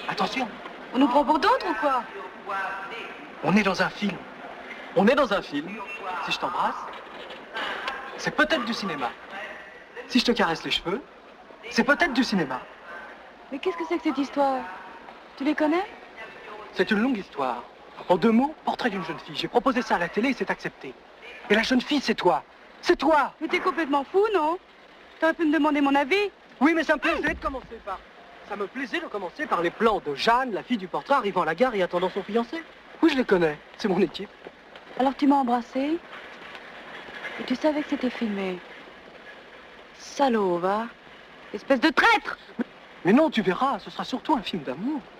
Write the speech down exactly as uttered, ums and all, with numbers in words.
Attention. On nous prend pour d'autres ou quoi? On est dans un film. On est dans un film. Si je t'embrasse, c'est peut-être du cinéma. Si je te caresse les cheveux, c'est peut-être du cinéma. Mais qu'est-ce que c'est que cette histoire? Tu les connais? C'est une longue histoire. En deux mots, portrait d'une jeune fille. J'ai proposé ça à la télé et c'est accepté. Et la jeune fille, c'est toi. C'est toi. Mais t'es complètement fou, non? T'aurais pu me demander mon avis? Oui, mais ça me plaisait de commencer par... Ça me plaisait de commencer par les plans de Jeanne, la fille du portrait, arrivant à la gare et attendant son fiancé. Oui, je les connais. C'est mon équipe. Alors tu m'as embrassé? Et tu savais que c'était filmé? Salaud, va. Espèce de traître! Mais non, tu verras, ce sera surtout un film d'amour.